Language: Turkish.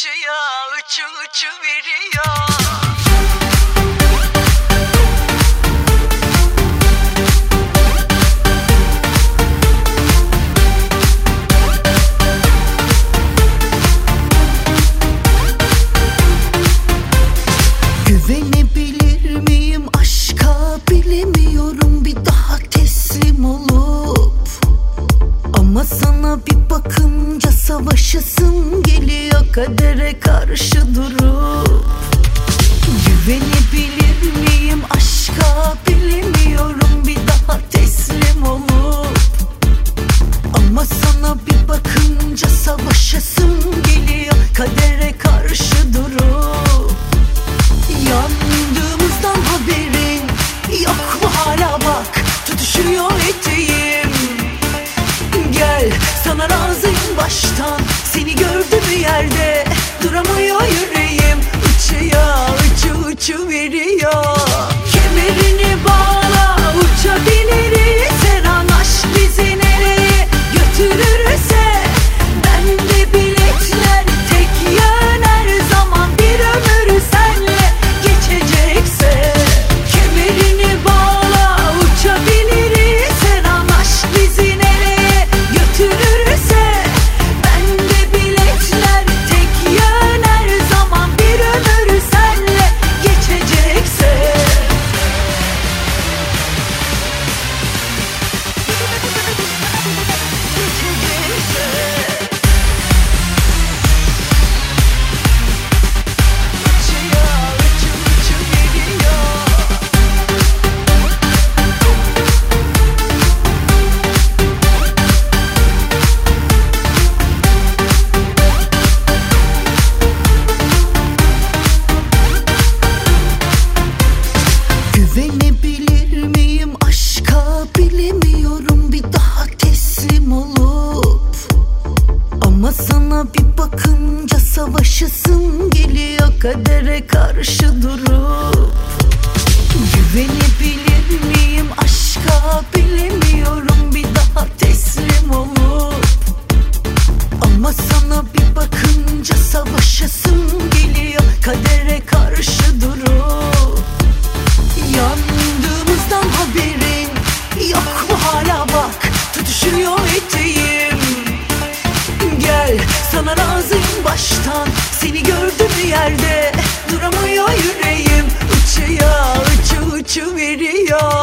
uçuyor, uçu veriyor. Güvenebilir miyim aşka, bilemiyorum bir daha teslim olup. Ama sana bir bakınca savaşasım geliyor kadere karşı durup. Güvenebilir miyim aşka, bilemiyorum bir daha teslim olup. Ama sana bir bakınca savaşasım geliyor kadere karşı durup. Yandığımızdan haberin yok mu hala, bak tutuşuyor eteğim. Gel sana razıyım baştan, seni gördüm bir yerde duramıyor yüreğim. Uçuyor, uçu veriyor. Kemerini bağla, uçabiliriz. Her an aşk bizi nereye götürürse. Bende biletler tek yön, her zaman bir ömür senle geçecekse. Kemerini bağla, uçabiliriz. Her an aşk bizi nereye götürürse. Bende biletler tek yön, her zaman bir ömür senle geçecekse. Güvenebilir miyim aşka, bilemiyorum bir daha teslim olup. Ama sana bir bakınca savaşasım geliyor kadere karşı durup. Güvenebilir miyim aşka, bilemiyorum bir daha teslim olup. Ama sana bir bakınca savaşasım geliyor kadere karşı durup. Yandığımızdan haberin yok mu hala, bak tutuşuyor eteğim. Gel sana razıyım baştan, seni gördüm bir yerde duramıyor yüreğim. Uçuyor, uçu veriyor.